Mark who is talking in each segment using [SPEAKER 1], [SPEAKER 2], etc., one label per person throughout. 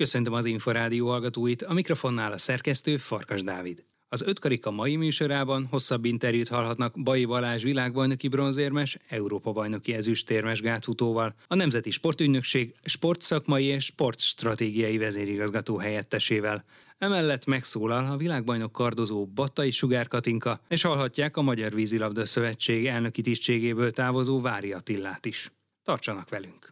[SPEAKER 1] Köszöntöm az Inforádió hallgatóit, a mikrofonnál a szerkesztő Farkas Dávid. Az Ötkarika mai műsorában hosszabb interjút hallhatnak Bai Balázs világbajnoki bronzérmes, Európa-bajnoki ezüstérmes gátfutóval, a Nemzeti Sportügynökség sportszakmai és sportstratégiai vezérigazgató helyettesével. Emellett megszólal a világbajnok kardozó Battai Sugár Katinka, és hallhatják a Magyar Vízilabda Szövetség elnöki tisztségéből távozó Vári Attillát is. Tartsanak velünk!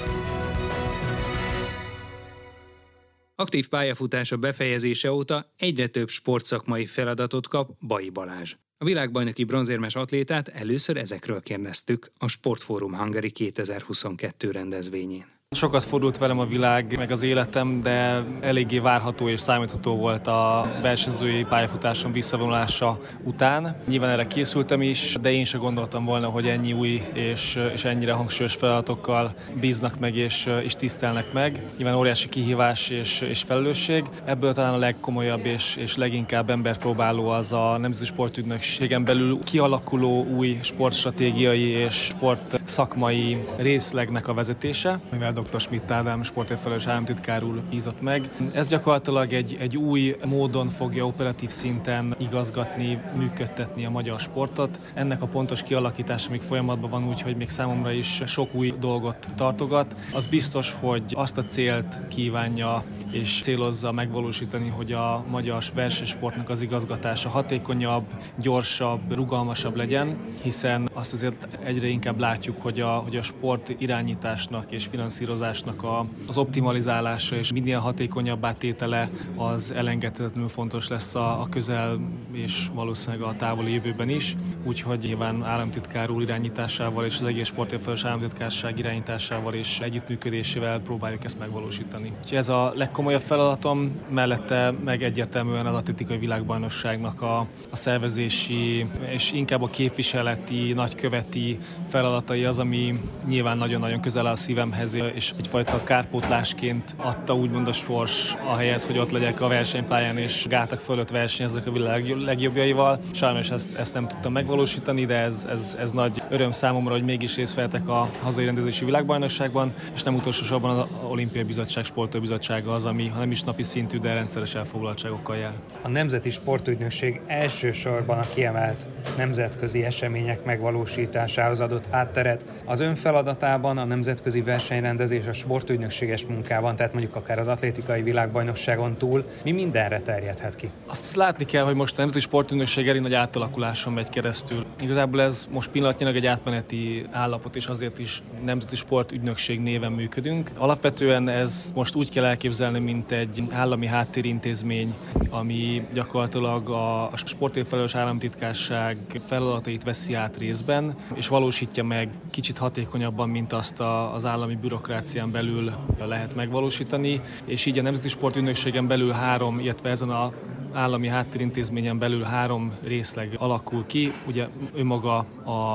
[SPEAKER 1] Aktív pályafutása befejezése óta egyre több sportszakmai feladatot kap Bai Balázs. A világbajnoki bronzérmes atlétát először ezekről kérdeztük a Sportforum Hungary 2022 rendezvényén.
[SPEAKER 2] Sokat fordult velem a világ, meg az életem, de eléggé várható és számítható volt a versenyzői pályafutásom visszavonulása után. Nyilván erre készültem is, de én sem gondoltam volna, hogy ennyi új és ennyire hangsúlyos feladatokkal bíznak meg és tisztelnek meg. Nyilván óriási kihívás és felelősség. Ebből talán a legkomolyabb és leginkább emberpróbáló az a Nemzeti Sportügynökségen belül kialakuló új sportstratégiai és sportszakmai részlegnek a vezetése, mivel Dr. Schmidt Ádám sportért felelős államtitkár úr bízott meg. Ez gyakorlatilag egy új módon fogja operatív szinten igazgatni, működtetni a magyar sportot. Ennek a pontos kialakítása még folyamatban van, úgyhogy még számomra is sok új dolgot tartogat. Az biztos, hogy azt a célt kívánja és célozza megvalósítani, hogy a magyar versenysportnak az igazgatása hatékonyabb, gyorsabb, rugalmasabb legyen, hiszen azt azért egyre inkább látjuk, hogy a sport irányításnak és finanszírozásnak az optimalizálása és minél hatékonyabbá tétele az elengedhetetlenül fontos lesz a közel és valószínűleg a távoli jövőben is. Úgyhogy nyilván államtitkár úr irányításával és az egész sportért felelős államtitkárság irányításával és együttműködésével próbáljuk ezt megvalósítani. Úgyhogy ez a legkomolyabb feladatom, mellette meg egyértelműen az atlétikai világbajnokságnak a szervezési és inkább a képviseleti, nagyköveti feladatai az, ami nyilván nagyon-nagyon közel áll a szívemhez, és egyfajta kárpótlásként adta úgymond a sors, ahelyett, hogy ott legyek a versenypályán és gátak fölött versenyezek a világ legjobbjaival. Sajnos ezt nem tudtam megvalósítani, de ez nagy öröm számomra, hogy mégis részt vehetek a hazai rendezési világbajnokságban, és nem utolsó sorban az Olimpiai Bizottság Sportbizottsága az, ami ha nem is napi szintű, de rendszeres elfoglaltságokkal jár.
[SPEAKER 1] A Nemzeti Sportügynökség elsősorban a kiemelt nemzetközi események megvalósításához adott hátteret. Az ön feladatában a nemzetközi versenyrendezés a sportügynökséges munkában, tehát mondjuk akár az atlétikai világbajnokságon túl, mi mindenre terjedhet ki?
[SPEAKER 2] Azt látni kell, hogy most a Nemzeti Sportügynökség elég nagy átalakuláson megy keresztül. Igazából ez most pillanatnyilag egy átmeneti állapot, és azért is Nemzeti Sportügynökség néven működünk. Alapvetően ez most úgy kell elképzelni, mint egy állami háttérintézmény, ami gyakorlatilag a sportért felelős államtitkárság feladatait veszi át részben, és valósítja meg kicsit hatékonyabban, mint azt az állami bürokrácián belül lehet megvalósítani, és így a Nemzeti Sportügynökségen belül illetve ezen az állami háttérintézményen belül 3 részleg alakul ki. Ugye önmaga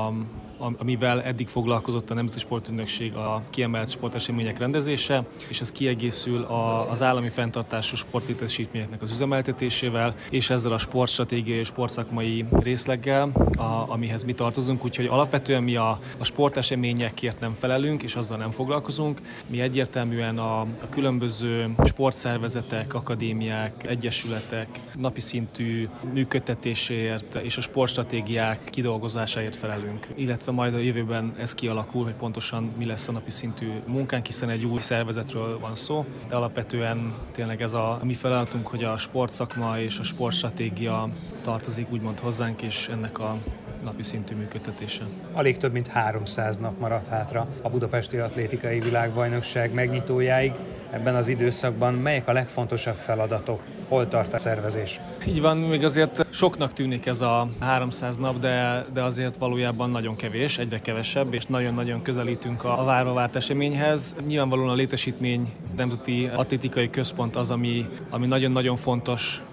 [SPEAKER 2] amivel eddig foglalkozott a Nemzeti Sportügynökség, a kiemelt sportesemények rendezése, és ez kiegészül az állami fenntartású sportlétesítményeknek az üzemeltetésével, és ezzel a sportstratégiai és sportszakmai részleggel, amihez mi tartozunk, úgyhogy alapvetően mi a sporteseményekért nem felelünk, és azzal nem foglalkozunk. Mi egyértelműen a különböző sportszervezetek, akadémiák, egyesületek napi szintű működtetéséért és a sportstratégiák kidolgozásáért felelünk, illetve majd a jövőben ez kialakul, hogy pontosan mi lesz a napi szintű munkánk, hiszen egy új szervezetről van szó. De alapvetően tényleg ez a mi feladatunk, hogy a sportszakma és a sportstratégia tartozik úgymond hozzánk, és ennek a napi szintű működtetése.
[SPEAKER 1] Alig több mint 300 nap maradt hátra a Budapesti Atlétikai Világbajnokság megnyitójáig. Ebben az időszakban melyek a legfontosabb feladatok? Hol tart a szervezés?
[SPEAKER 2] Így van, még azért soknak tűnik ez a 300 nap, de azért valójában nagyon kevés, egyre kevesebb, és nagyon-nagyon közelítünk a várva várt eseményhez. Nyilvánvalóan a létesítmény, Nemzeti Atlétikai Központ az, ami nagyon-nagyon fontos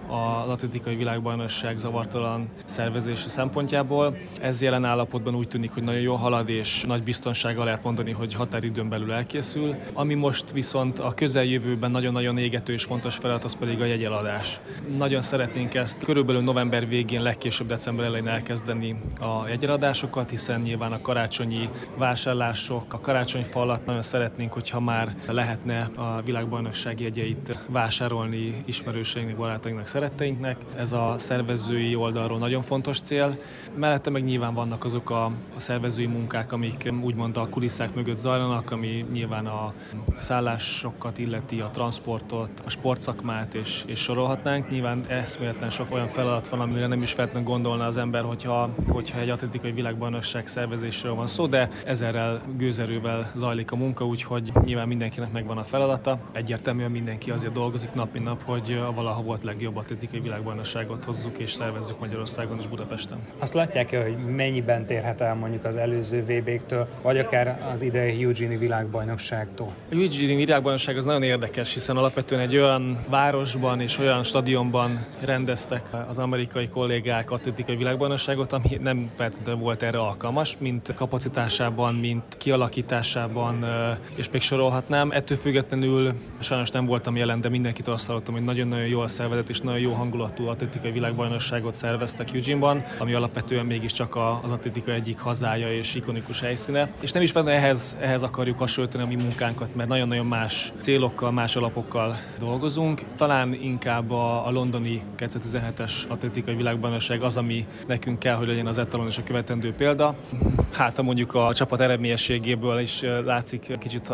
[SPEAKER 2] az atlétikai világbajnokság zavartalan szervezési szempontjából. Ez jelen állapotban úgy tűnik, hogy nagyon jól halad, és nagy biztonsággal lehet mondani, hogy határidőn belül elkészül. Ami most viszont a közeljövőben nagyon-nagyon égető és fontos feladat, az pedig a jegyeladás. Nagyon szeretnénk ezt körülbelül november végén, legkésőbb december elején elkezdeni a jegyeladásokat, hiszen nyilván a karácsonyi vásárlások, a karácsonyfa alatt nagyon szeretnénk, hogyha már lehetne a világbajnokság jegyeit vásárolni ismerőseinknek, barátainknak, szeretteinknek. Ez a szervezői oldalról nagyon fontos cél. Mellette meg nyilván vannak azok a szervezői munkák, amik úgymond a kulisszák mögött zajlanak, ami nyilván a szállásokat illeti, a transportot, a sportszakmát és sorolhatnánk. Nyilván eszméletlen sok olyan feladat van, amire nem is feltétlenül gondolna az ember, hogyha egy atlétikai világbajnokság szervezésről van szó, de ezerrel gőzerővel zajlik a munka, úgyhogy nyilván mindenkinek megvan a feladata. Egyértelműen mindenki azért dolgozik nap mint nap, hogy a valaha volt legjobb atlétikai világbajnokságot hozzuk és szervezzük Magyarországon és Budapesten.
[SPEAKER 1] Azt látják-e, hogy mennyiben térhet el mondjuk az előző VB-któl, vagy akár az idei Eugene-i világbajnokságtól?
[SPEAKER 2] A Eugene-i világbajnokság az nagyon érdekes, hiszen alapvetően egy olyan városban és olyan stadionban rendeztek az amerikai kollégák atlétikai világbajnokságot, ami nem feltétlenül volt erre alkalmas, mint kapacitásában, mint kialakításában, és még sorolhatnám. Ettől függetlenül sajnos nem voltam jelen, de mindenkitől azt hallottam, hogy nagyon-nagyon jól szervezett és nagyon jó hangulatú atlétikai világbajnokságot szerveztek Eugene-ban, ami alapvetően mégiscsak az atlétika egyik hazája és ikonikus helyszíne. És nem is feltétlenül ehhez akarjuk hasonlítani a mi munkánkat, mert nagyon-nagyon más célokkal, más alapokkal dolgozunk. Talán inkább a londoni 2017-es atlétikai világbajnokság az, ami nekünk kell, hogy legyen az etalon és a követendő példa. Hát, ha mondjuk a csapat eredményességéből is látszik, kicsit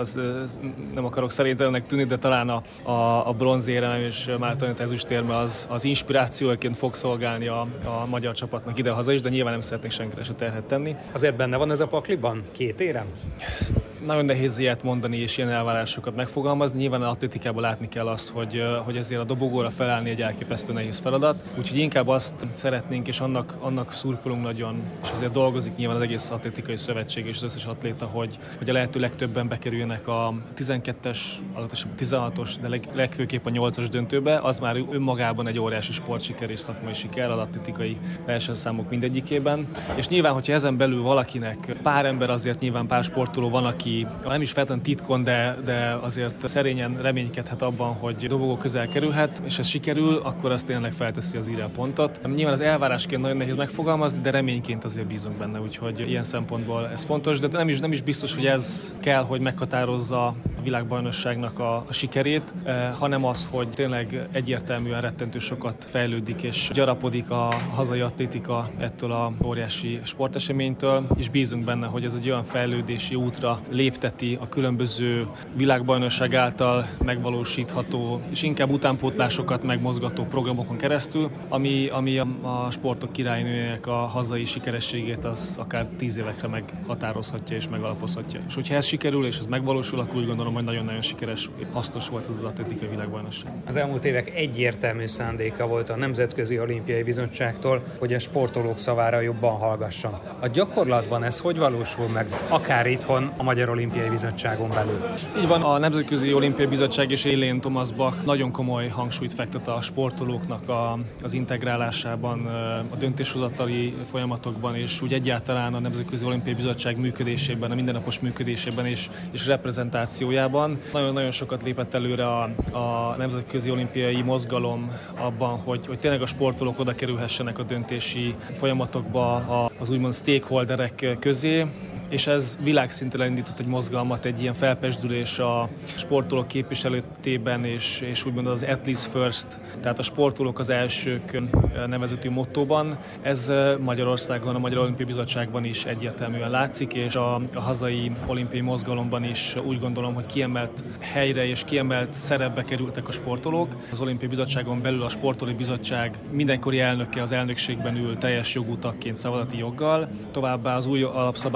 [SPEAKER 2] nem akarok szerénytelenek tűnni, de talán a bronzérem és Márton ezüstérme az inspirációként fog szolgálni a magyar csapatnak ide-haza is, de nyilván nem szeretnék senkire se terhet tenni.
[SPEAKER 1] Azért benne van ez a pakliban? 2 érem?
[SPEAKER 2] Nagyon nehéz ilyet mondani és ilyen elvárásokat megfogalmazni. Nyilván az atlétikában látni kell azt, hogy ezért a dobogóra felállni egy elképesztő nehéz feladat. Úgyhogy inkább azt szeretnénk, és annak szurkolunk nagyon, és azért dolgozik nyilván az egész atlétikai szövetség és az összes atléta, hogy a lehető legtöbben bekerüljenek a 12-es, alatt 16-os, de legfőképp a 8-as döntőbe. Az már önmagában egy óriási sportsiker és szakmai siker az atlétikai versenyszámok mindegyikében. És nyilván, hogyha ezen belül valakinek pár ember, azért nyilván pár sportoló van, aki nem is feltétlenül titkon, de azért szerényen reménykedhet abban, hogy dobogó közel kerülhet, és ez sikerül, akkor az tényleg felteszi az írja pontot. Nyilván az elvárásként nagyon nehéz megfogalmazni, de reményként azért bízunk benne, úgyhogy ilyen szempontból ez fontos, de nem is biztos, hogy ez kell, hogy meghatározza a világbajnokságnak a sikerét, hanem az, hogy tényleg egyértelműen rettentő sokat fejlődik és gyarapodik a hazai atlétika ettől a óriási sporteseménytől, és bízunk benne, hogy ez egy olyan fejlődési útra lépteti a különböző világbajnokság által megvalósítható és inkább utánpótlásokat megmozgató programokon keresztül, ami a sportok királynőjének a hazai sikerességét az akár 10 évekre meghatározhatja és megalapozhatja. És hogyha ez sikerül és ez megvalósul, akkor úgy gondolom, hogy nagyon-nagyon sikeres, hasznos volt az atlétikai világbajnokság.
[SPEAKER 1] Az elmúlt évek egyértelmű szándéka volt a Nemzetközi Olimpiai Bizottságtól, hogy a sportolók szavára jobban hallgasson. A gyakorlatban ez hogy valósul meg, akár itthon a Magyar Olimpiai Bizottságon belül?
[SPEAKER 2] Így van, a Nemzetközi Olimpiai Bizottság és Élén Thomas Bach nagyon komoly hangsúlyt fektet a sportolóknak az integrálásában, a döntéshozatali folyamatokban, és úgy egyáltalán a Nemzetközi Olimpiai Bizottság működésében, a mindennapos működésében és reprezentációjában. Nagyon-nagyon sokat lépett előre a nemzetközi olimpiai mozgalom abban, hogy tényleg a sportolók oda kerülhessenek a döntési folyamatokba az úgymond stakeholderek közé, és ez világszinten elindított egy mozgalmat, egy ilyen felpezsdülés a sportolók képviseletében, és úgymond az Athletes First, tehát a sportolók az elsők nevezetű mottóban. Ez Magyarországon, a Magyar Olimpiai Bizottságban is egyértelműen látszik, és a hazai olimpiai mozgalomban is úgy gondolom, hogy kiemelt helyre és kiemelt szerepbe kerültek a sportolók. Az Olimpiai Bizottságon belül a Sportolói Bizottság mindenkori elnöke az elnökségben ül teljes jogú tagként szavazati joggal. Továbbá az új alapszabály értelmében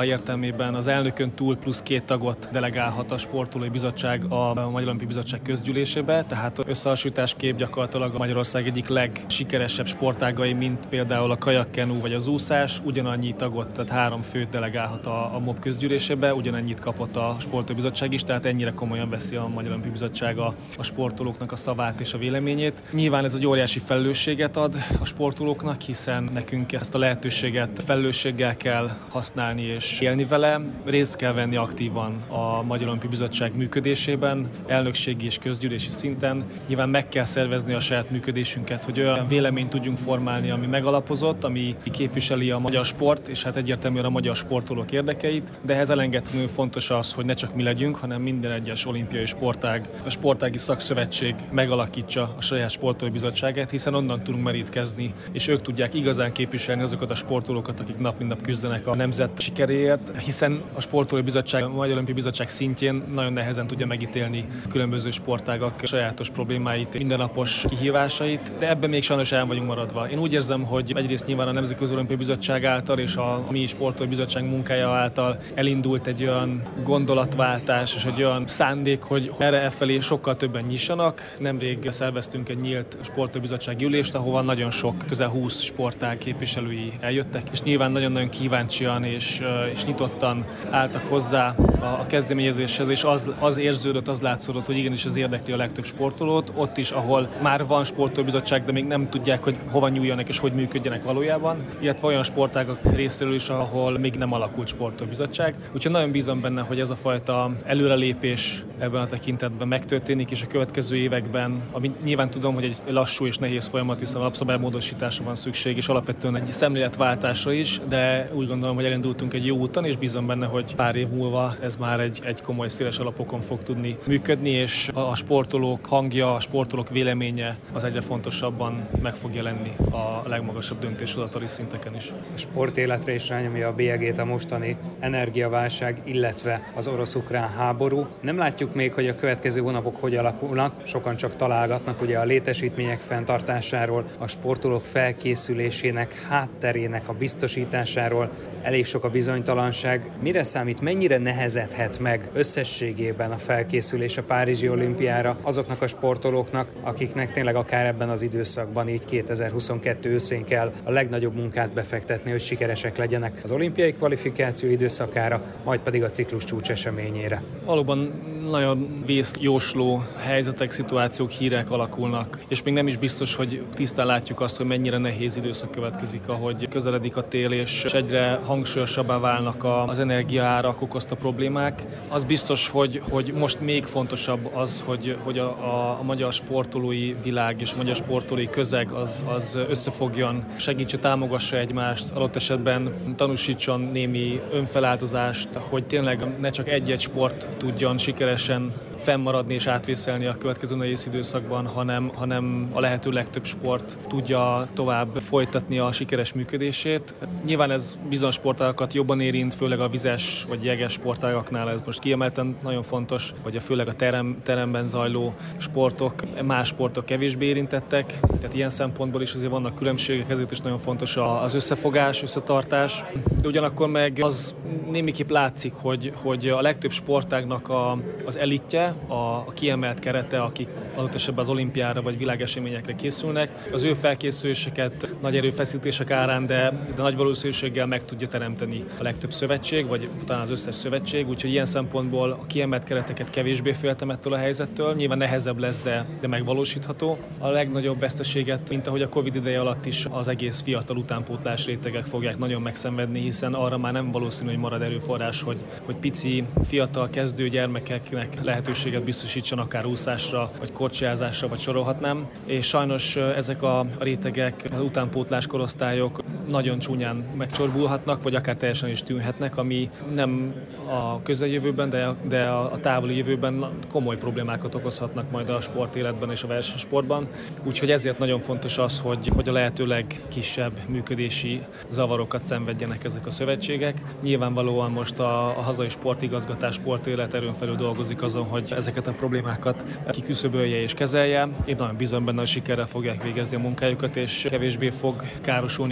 [SPEAKER 2] értelmében az elnökön túl plusz 2 tagot delegálhat a Sportolói Bizottság a Magyar Olimpiai Bizottság közgyűlésébe, tehát összehasonlításképp gyakorlatilag a Magyarország egyik legsikeresebb sportágai, mint például a kajakkenú vagy az úszás, ugyanannyi tagot, tehát 3 főt delegálhat a MOB közgyűlésébe, ugyanennyit kapott a Sportolói Bizottság is, tehát ennyire komolyan veszi a Magyar Olimpiai Bizottság a sportolóknak a szavát és a véleményét. Nyilván ez egy óriási felelősséget ad a sportolóknak, hiszen nekünk ezt a lehetőséget felelősséggel kell használni és élni vele. Részt kell venni aktívan a Magyar Olimpiai Bizottság működésében, elnökségi és közgyűlési szinten. Nyilván meg kell szervezni a saját működésünket, hogy olyan véleményt tudjunk formálni, ami megalapozott, ami képviseli a magyar sport, és hát egyértelműen a magyar sportolók érdekeit, de ehhez elengedhetetlenül fontos az, hogy ne csak mi legyünk, hanem minden egyes olimpiai sportág, a sportági szakszövetség megalakítsa a saját sportolói bizottságát, hiszen onnan tudunk merítkezni, és ők tudják igazán képviselni azokat a sportolókat, akik nap mint nap küzdenek a nemzet sikeréért, hiszen a Sportolói Bizottság, a Magyar Olimpiai Bizottság szintjén nagyon nehezen tudja megítélni különböző sportágak sajátos problémáit, mindennapos kihívásait, de ebben még sajnos el vagyunk maradva. Én úgy érzem, hogy egyrészt nyilván a Nemzetközi Olimpiai Bizottság által és a mi Sportolói Bizottság munkája által elindult egy olyan gondolatváltás és egy olyan szándék, hogy erre felé sokkal többen nyissanak. Nemrég szerveztünk egy nyílt Sportolói Bizottsági ülést, ahova nagyon sok, közel 20 sportág képviselői eljöttek, és nyilván nagyon-nagyon kíváncsian és nyitottan álltak hozzá a kezdeményezéshez, és az érződött, az látszódott, hogy igenis ez érdekli a legtöbb sportolót, ott is, ahol már van sportolóbizottság, de még nem tudják, hogy hova nyúljanak és hogy működjenek valójában, illetve olyan sportágak részéről is, ahol még nem alakult sportolóbizottság. Úgyhogy nagyon bízom benne, hogy ez a fajta előrelépés ebben a tekintetben megtörténik, és a következő években, ami nyilván tudom, hogy egy lassú és nehéz folyamat, hiszen alapszabálymódosításra van szükség, és alapvetően egy szemléletváltásra is, de úgy gondolom, hogy elindultunk egy jó úton, és bízom benne, hogy pár év múlva ez már egy komoly, széles alapokon fog tudni működni, és a sportolók hangja, a sportolók véleménye az egyre fontosabban meg fog jelenni a legmagasabb döntéshozatali szinteken is.
[SPEAKER 1] A sportéletre is rányomja a bélyegét a mostani energiaválság, illetve az orosz-ukrán háború. Nem látjuk még, hogy a következő hónapok hogy alakulnak, sokan csak találgatnak ugye a létesítmények fenntartásáról, a sportolók felkészülésének, hátterének a biztosításáról. Elég sok a bizonytalanság. Mire számít, mennyire nehezedhet meg összességében a felkészülés a Párizsi olimpiára azoknak a sportolóknak, akiknek tényleg akár ebben az időszakban, így 2022 őszén kell a legnagyobb munkát befektetni, hogy sikeresek legyenek az olimpiai kvalifikáció időszakára, majd pedig a ciklus csúcseseményére.
[SPEAKER 2] Valóban nagyon vészjósló helyzetek, szituációk, hírek alakulnak, és még nem is biztos, hogy tisztán látjuk azt, hogy mennyire nehéz időszak következik, ahogy közeledik a tél, és egyre hangsúlyosabbá válnak az energiaárak okozta problémák. Az biztos, hogy most még fontosabb az, hogy a magyar sportolói világ és a magyar sportolói közeg az összefogjon, segítse, támogassa egymást, adott esetben tanúsítson némi önfeláldozást, hogy tényleg ne csak egy-egy sport tudjon sikeresen fennmaradni és átvészelni a következő nehéz időszakban, hanem a lehető legtöbb sport tudja tovább folytatni a sikeres működését. Nyilván ez bizonyos sportágakat jobban érint, főleg a vizes vagy jeges sportágaknál ez most kiemelten nagyon fontos, vagy főleg a teremben zajló sportok, más sportok kevésbé érintettek, tehát ilyen szempontból is azért vannak különbségek, ezért is nagyon fontos az összefogás, összetartás, de ugyanakkor meg az némiképp látszik, hogy a legtöbb sportágnak az elitje, a kiemelt kerete, akik adott esetben az olimpiára vagy világeseményekre készülnek, az ő felkészüléseket nagy erőfeszítések árán, de nagy valószínűséggel meg tudja teremteni a legtöbb szövetség, vagy talán az összes szövetség, úgyhogy ilyen szempontból a kiemelt kereteket kevésbé féltem ettől a helyzettől. Nyilván nehezebb lesz, de megvalósítható. A legnagyobb veszteséget, mint ahogy a Covid ideje alatt is, az egész fiatal utánpótlás rétegek fogják nagyon megszenvedni, hiszen arra már nem valószínű, hogy marad erőforrás, hogy pici, fiatal kezdő gyermekeknek lehetőséget biztosítson akár úszásra, vagy korcsolyázásra, vagy sorolhatnám. És sajnos ezek a rétegek, az utánpótlás korosztályok nagyon csúnyán megcsorbulhatnak, vagy akár teljesen is tűnhetnek, ami nem a közeljövőben, de a távoli jövőben komoly problémákat okozhatnak majd a sportéletben és a versenysportban. Úgyhogy ezért nagyon fontos az, hogy a lehető legkisebb működési zavarokat szenvedjenek ezek a szövetségek. Nyilvánvalóan most a hazai sportigazgatás, sportélet erőn felül dolgozik azon, hogy ezeket a problémákat kiküszöbölje és kezelje. Én nagyon bízom benne, hogy sikerrel fogják végezni a munkájukat, és kevésbé fog károsulni a sport, de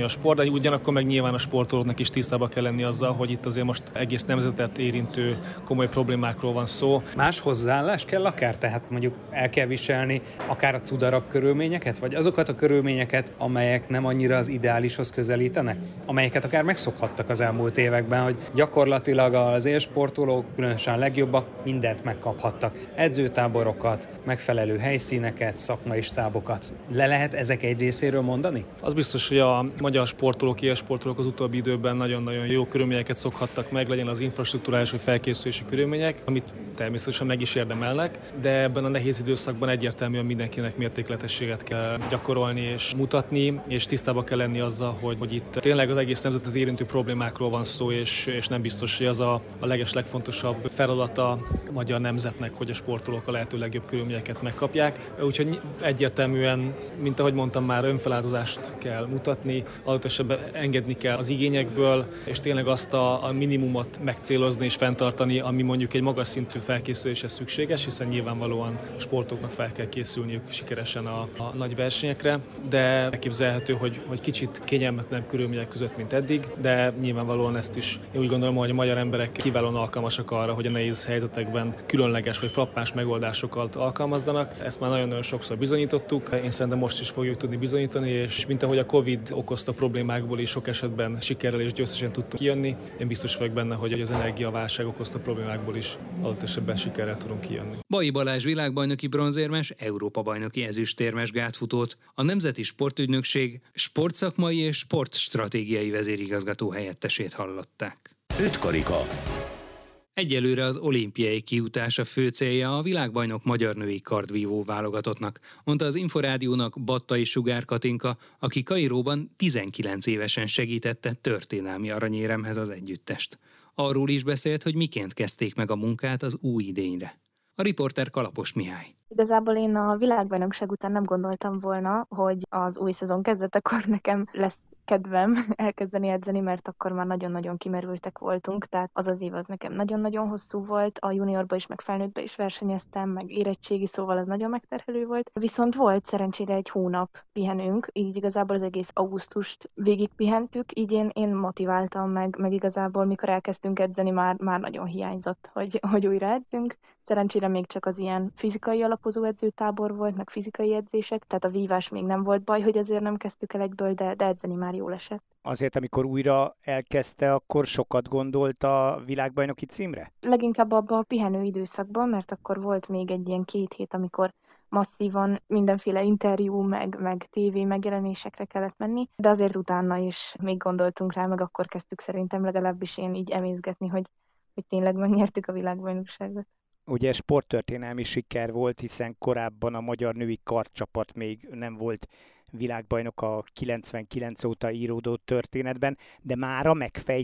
[SPEAKER 2] de ugyanakkor meg nyilván a sportolóknak is tisztában kell lenni azzal, hogy itt azért most egész nemzetet érintő komoly problémákról van szó.
[SPEAKER 1] Más hozzáállás kell akár, tehát mondjuk el kell viselni akár a cudarabb körülményeket, vagy azokat a körülményeket, amelyek nem annyira az ideálishoz közelítenek, amelyeket akár megszokhattak az elmúlt években, hogy gyakorlatilag az élsportolók, különösen a legjobbak, mindent megkaphattak. Edzőtáborokat, megfelelő helyszíneket, szakmai stábokat. Le lehet ezek egy részéről mondani?
[SPEAKER 2] Az biztos, hogy a magyar sportolók, élsportolók az utóbbi időben nagyon-nagyon jó körülményeket szokhattak meg, legyen az infrastruktúrális vagy felkészülési körülmények, amit természetesen meg is érdemelnek, de ebben a nehéz időszakban egyértelműen mindenkinek mértékletességet kell gyakorolni és mutatni, és tisztában kell lenni azzal, hogy itt tényleg az egész nemzetet érintő problémákról van szó, és nem biztos, hogy az a legfontosabb feladata a magyar nemzetnek, hogy a sportolók a lehető legjobb körülményeket megkapják. Úgyhogy egyértelműen, mint ahogy mondtam már, önfeláldozást kell mutatni, adott esetben engedni kell az igényekből, és tényleg azt a minimumot megcélozni és fenntartani, ami mondjuk egy magas szintű felkészüléshez szükséges, hiszen nyilvánvalóan a sportoknak fel kell készülniük sikeresen a nagy versenyekre, de elképzelhető, hogy kicsit kényelmetlenebb körülmények között, mint eddig, de nyilvánvalóan ezt is én úgy gondolom, hogy a magyar emberek kiválóan alkalmasak arra, hogy a nehéz helyzetekben különleges vagy frappáns megoldásokat alkalmazzanak. Ezt már nagyon-nagyon sokszor bizonyítottuk, én szerintem most is fogjuk tudni bizonyítani, és mint ahogy a Covid okozta problémákból is sok esetben sikerrel és győztesen tudtunk kijönni, én biztos vagyok benne, hogy az energiaválság okozta problémákból is adott esetben sikerrel tudunk kijönni.
[SPEAKER 1] Baj Balázs világbajnoki bronzérmes, Európa-bajnoki ezüstérmes gátfutót, a Nemzeti Sportügynökség sportszakmai és sportstratégiai vezérigazgató helyettesét hallották.
[SPEAKER 3] Ötkarika.
[SPEAKER 1] Egyelőre az olimpiai kijutás a fő célja a világbajnok magyar női kardvívó válogatottnak, mondta az Inforádiónak Battai Sugár Katinka, aki Kairóban 19 évesen segítette történelmi aranyéremhez az együttest. Arról is beszélt, hogy miként kezdték meg a munkát az új idényre. A riporter Kalapos Mihály.
[SPEAKER 4] Igazából én a világbajnokság után nem gondoltam volna, hogy az új szezon kezdetekor nekem lesz kedvem elkezdeni edzeni, mert akkor már nagyon-nagyon kimerültek voltunk, tehát az az év az nekem nagyon-nagyon hosszú volt, a juniorba is, meg felnőttbe is versenyeztem, meg érettségi, szóval az nagyon megterhelő volt. Viszont volt szerencsére egy hónap pihenünk, így igazából az egész augusztust végig pihentük, így én motiváltam meg igazából, mikor elkezdtünk edzeni, már nagyon hiányzott, hogy újra edzünk. Szerencsére még csak az ilyen fizikai alapozó edzőtábor volt, meg fizikai edzések, tehát a vívás még nem volt baj, hogy azért nem kezdtük el egyből, de edzeni már jól esett.
[SPEAKER 3] Azért, amikor újra elkezdte, akkor sokat gondolt a világbajnoki címre?
[SPEAKER 4] Leginkább abban a pihenő időszakban, mert akkor volt még egy ilyen 2 hét, amikor masszívan mindenféle interjú, meg tévé megjelenésekre kellett menni, de azért utána is még gondoltunk rá, meg akkor kezdtük szerintem legalábbis én így emészgetni, hogy tényleg megnyertük a világbajnokságot.
[SPEAKER 3] Ugye sporttörténelmi siker volt, hiszen korábban a magyar női kardcsapat még nem volt világbajnok a 99 óta íródó történetben, de mára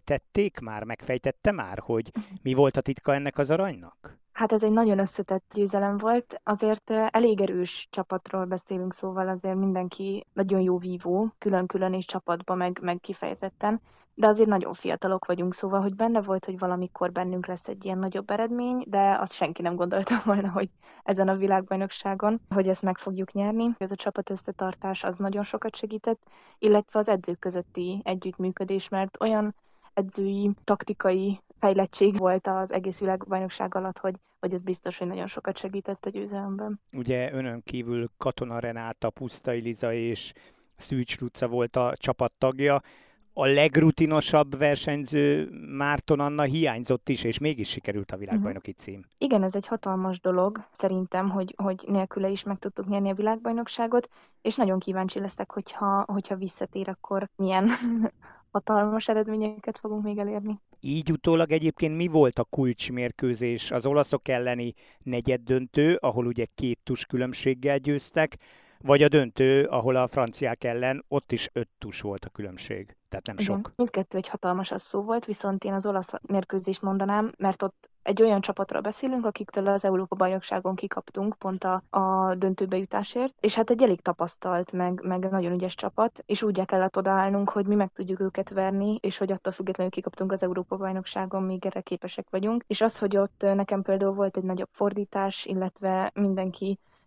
[SPEAKER 3] megfejtette már, hogy mi volt a titka ennek az aranynak?
[SPEAKER 4] Hát ez egy nagyon összetett győzelem volt, azért elég erős csapatról beszélünk, szóval azért mindenki nagyon jó vívó, külön-külön és csapatban meg kifejezetten, de azért nagyon fiatalok vagyunk, szóval, hogy benne volt, hogy valamikor bennünk lesz egy ilyen nagyobb eredmény, de azt senki nem gondolta volna, hogy ezen a világbajnokságon, hogy ezt meg fogjuk nyerni. Ez a csapat összetartás az nagyon sokat segített, illetve az edzők közötti együttműködés, mert olyan edzői, taktikai fejlettség volt az egész világbajnokság alatt, hogy ez biztos, hogy nagyon sokat segített a győzelemben.
[SPEAKER 3] Ugye önön kívül Katona Renáta, Pusztai Liza és Szűcs Luca volt a csapat tagja. A legrutinosabb versenyző Márton Anna hiányzott is, és mégis sikerült a világbajnoki cím.
[SPEAKER 4] Igen, ez egy hatalmas dolog, szerintem, hogy nélküle is meg tudtuk nyerni a világbajnokságot, és nagyon kíváncsi leszek, hogyha visszatér, akkor milyen hatalmas eredményeket fogunk még elérni.
[SPEAKER 3] Így utólag egyébként mi volt a kulcsmérkőzés? Az olaszok elleni negyeddöntő, ahol ugye 2 tus különbséggel győztek, vagy a döntő, ahol a franciák ellen ott is 5 tus volt a különbség. Tehát nem
[SPEAKER 4] Igen,
[SPEAKER 3] sok.
[SPEAKER 4] mindkettő egy hatalmas szó volt, viszont én az olasz mérkőzést mondanám, mert ott egy olyan csapatról beszélünk, akiktől az Európa-bajnokságon kikaptunk pont a döntőbe jutásért, és hát egy elég tapasztalt, meg nagyon ügyes csapat, és úgy kellett odaállnunk, hogy mi meg tudjuk őket verni, és hogy attól függetlenül kikaptunk az Európa-bajnokságon, még erre képesek vagyunk. És az, hogy ott nekem például volt egy nagyobb fordítás, illetve mindenki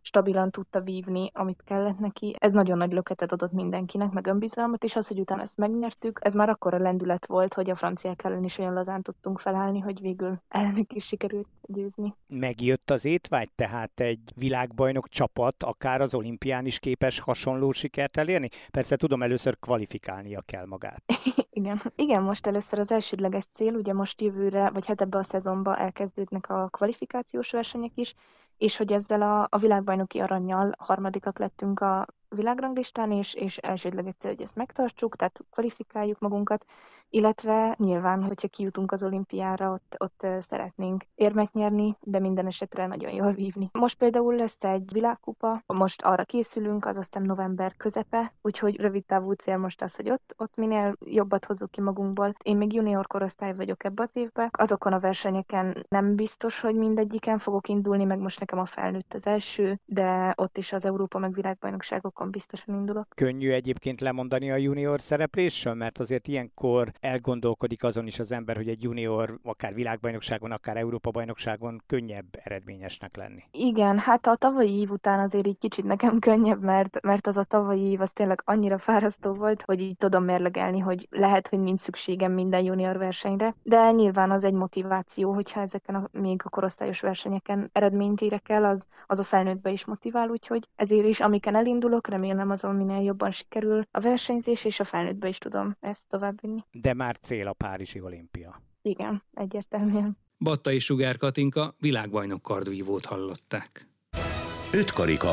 [SPEAKER 4] stabilan tudta vívni, amit kellett neki. Ez nagyon nagy löketet adott mindenkinek, meg önbizalmat, és az, hogy utána ezt megnyertük, ez már akkora lendület volt, hogy a franciák ellen is olyan lazán tudtunk felállni, hogy végül ellenük is sikerült győzni.
[SPEAKER 3] Megjött az étvágy, tehát egy világbajnok csapat akár az olimpián is képes hasonló sikert elérni? Persze tudom, először kvalifikálnia kell magát.
[SPEAKER 4] Igen, most először az elsődleges cél, ugye most jövőre, vagy hát ebbe a szezonba elkezdődnek a kvalifikációs versenyek is, és hogy ezzel a világbajnoki arannyal harmadikak lettünk a világranglistán, és elsődleges cél, hogy ezt megtartsuk, tehát kvalifikáljuk magunkat, illetve nyilván, hogyha kijutunk az olimpiára, ott szeretnénk érmet nyerni, de minden esetre nagyon jól vívni. Most például lesz egy világkupa, most arra készülünk, az aztán november közepe, úgyhogy rövid távú cél most az, hogy ott minél jobbat hozzuk ki magunkból. Én még junior korosztály vagyok ebbe az évben. Azokon a versenyeken nem biztos, hogy mindegyiken fogok indulni, meg most nekem a felnőtt az első, de ott is az Európa meg világbajnokságokon biztosan indulok.
[SPEAKER 3] Könnyű egyébként lemondani a junior szereplésről, mert azért ilyenkor elgondolkodik azon is az ember, hogy egy junior akár világbajnokságon, akár Európa-bajnokságon könnyebb eredményesnek lenni.
[SPEAKER 4] Igen, hát a tavalyi év után azért így kicsit nekem könnyebb, mert az a tavalyi év az tényleg annyira fárasztó volt, hogy így tudom mérlegelni, hogy lehet, hogy nincs szükségem minden junior versenyre, de nyilván az egy motiváció, hogyha ezeken még a korosztályos versenyeken eredményt érek el, az a felnőttbe is motivál, úgyhogy ezért is, amiken elindulok, remélem azon minél jobban sikerül a versenyzés, és a felnőttbe is tudom ezt továbbvinni.
[SPEAKER 3] De már cél a párizsi olimpia.
[SPEAKER 4] Igen, egyértelműen.
[SPEAKER 1] Battai Sugár Katinka világbajnok kardvívót hallották.
[SPEAKER 5] Ötkarika.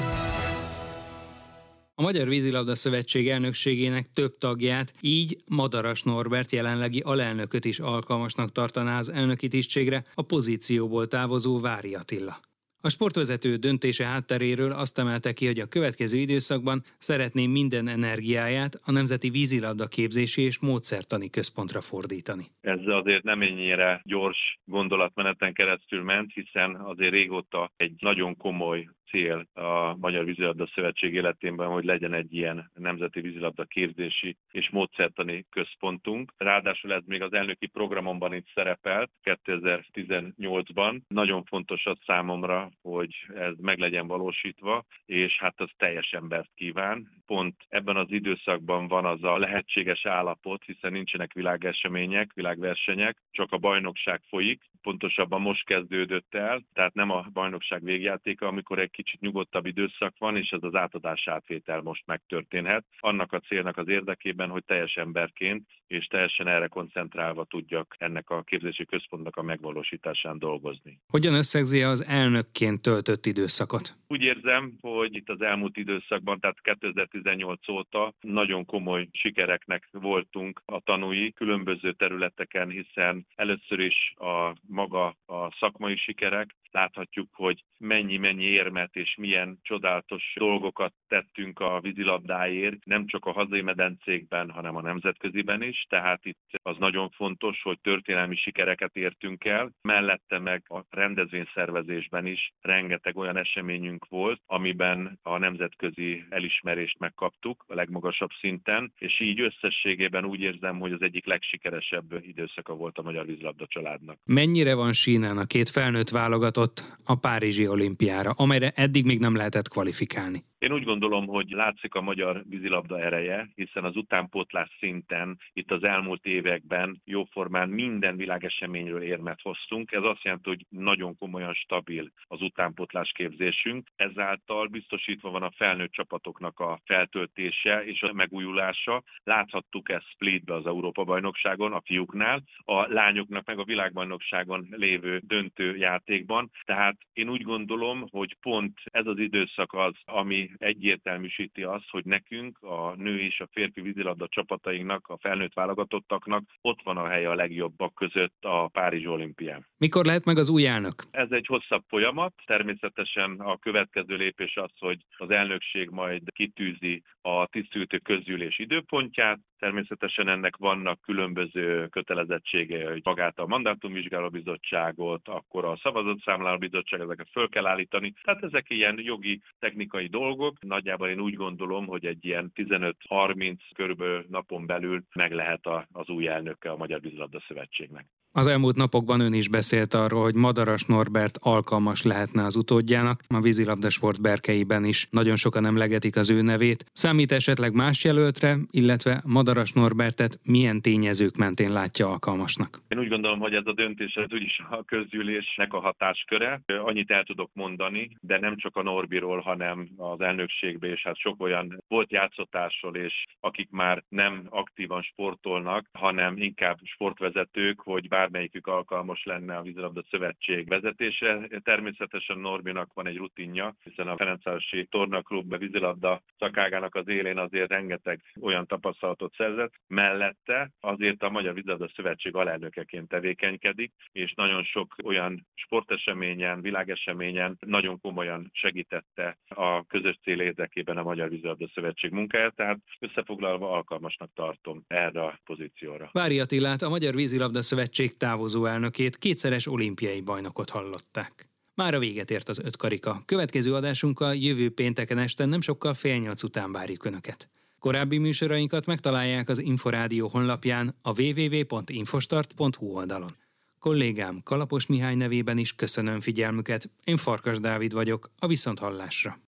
[SPEAKER 1] A Magyar Vízilabda Szövetség elnökségének több tagját, így Madaras Norbert jelenlegi alelnököt is alkalmasnak tartaná az elnöki tisztségre a pozícióból távozó Vári Attila. A sportvezető döntése hátteréről azt emelte ki, hogy a következő időszakban szeretné minden energiáját a Nemzeti Vízilabda Képzési és Módszertani Központra fordítani.
[SPEAKER 6] Ez azért nem ennyire gyors gondolatmeneten keresztül ment, hiszen azért régóta egy nagyon komoly cél a Magyar Vízilabda Szövetség életében, hogy legyen egy ilyen nemzeti vízilabda képzési és módszertani központunk. Ráadásul ez még az elnöki programomban itt szerepelt 2018-ban. Nagyon fontos az számomra, hogy ez meg legyen valósítva, és hát az teljes embert kíván. Pont ebben az időszakban van az a lehetséges állapot, hiszen nincsenek világesemények, világversenyek, csak a bajnokság folyik. Pontosabban most kezdődött el, tehát nem a bajnokság végjátéka, amikor egy kicsit nyugodtabb időszak van, és ez az átadás átvétel most megtörténhet. Annak a célnak az érdekében, hogy teljes emberként és teljesen erre koncentrálva tudjak ennek a képzési központnak a megvalósításán dolgozni.
[SPEAKER 1] Hogyan összegzi az elnökként töltött időszakot?
[SPEAKER 6] Úgy érzem, hogy itt az elmúlt időszakban, tehát 2018 óta nagyon komoly sikereknek voltunk a tanúi különböző területeken, hiszen először is a szakmai sikerek, láthatjuk, hogy mennyi érmet és milyen csodálatos dolgokat tettünk a vízilabdáért, nem csak a hazai medencékben, hanem a nemzetköziben is, tehát itt az nagyon fontos, hogy történelmi sikereket értünk el, mellette meg a rendezvényszervezésben is rengeteg olyan eseményünk volt, amiben a nemzetközi elismerést megkaptuk a legmagasabb szinten, és így összességében úgy érzem, hogy az egyik legsikeresebb időszaka volt a magyar vízilabda családnak.
[SPEAKER 1] Mennyire van sínán a két felnőtt válogatott a párizsi olimpiára, amelyre eddig még nem lehetett kvalifikálni?
[SPEAKER 6] Én úgy gondolom, hogy látszik a magyar vízilabda ereje, hiszen az utánpótlás szinten itt az elmúlt években jóformán minden világeseményről érmet hoztunk. Ez azt jelenti, hogy nagyon komolyan stabil az utánpótlás képzésünk. Ezáltal biztosítva van a felnőtt csapatoknak a feltöltése és a megújulása. Láthattuk ezt Splitbe az Európa-bajnokságon, a fiúknál, a lányoknak meg a világbajnokságon lévő döntőjátékban. Tehát én úgy gondolom, hogy pont ez az időszak az, ami egyértelműsíti azt, hogy nekünk, a nő és a férfi vízilabda csapatainknak, a felnőtt válogatottaknak ott van a helye a legjobbak között a Párizsi olimpián.
[SPEAKER 1] Mikor lehet meg az új elnök?
[SPEAKER 6] Ez egy hosszabb folyamat. Természetesen a következő lépés az, hogy az elnökség majd kitűzi a tisztviselő közgyűlés időpontját. Természetesen ennek vannak különböző kötelezettségei, hogy magát a mandátumvizsgálóbizottságot, akkor a szavazatszámlálóbizottság, ezeket föl kell állítani. Tehát ezek ilyen jogi, technikai dolgok. Nagyjából én úgy gondolom, hogy egy ilyen 15-30 körülbelül napon belül meg lehet az új elnöke a Magyar Vízilabda Szövetségnek.
[SPEAKER 1] Az elmúlt napokban ön is beszélt arról, hogy Madaras Norbert alkalmas lehetne az utódjának. A vízilabdasport berkeiben is nagyon sokan emlegetik az ő nevét. Számít esetleg más jelöltre, illetve Madaras Norbertet milyen tényezők mentén látja alkalmasnak?
[SPEAKER 6] Én úgy gondolom, hogy ez a döntés ez úgyis a közgyűlésnek a hatásköre. Annyit el tudok mondani, de nem csak a Norbiról, hanem az elnökségbe, és hát sok olyan volt játszótársról, és akik már nem aktívan sportolnak, hanem inkább sportvezetők, hogy bármelyikük alkalmas lenne a vízilabda szövetség vezetése. Természetesen Norbinak van egy rutinja, hiszen a Ferencvárosi Tornaklub vízilabda szakágának az élén azért rengeteg olyan tapasztalatot szerzett. Mellette azért a Magyar Vízilabda Szövetség alelnökeként tevékenykedik, és nagyon sok olyan sporteseményen, világeseményen nagyon komolyan segítette a közös cél érdekében a Magyar Vízilabda Szövetség munkáját, tehát összefoglalva alkalmasnak tartom erre a pozícióra.
[SPEAKER 1] Vári Attilát, a Magyar Vízilabda Szövetség távozó elnökét, kétszeres olimpiai bajnokot hallották. Mára véget ért az 5 karika. Következő adásunkkal jövő pénteken este nem sokkal 7:30 után várjuk Önöket. Korábbi műsorainkat megtalálják az Inforádió honlapján, a www.infostart.hu oldalon. Kollégám Kalapos Mihály nevében is köszönöm figyelmüket, én Farkas Dávid vagyok, a viszonthallásra.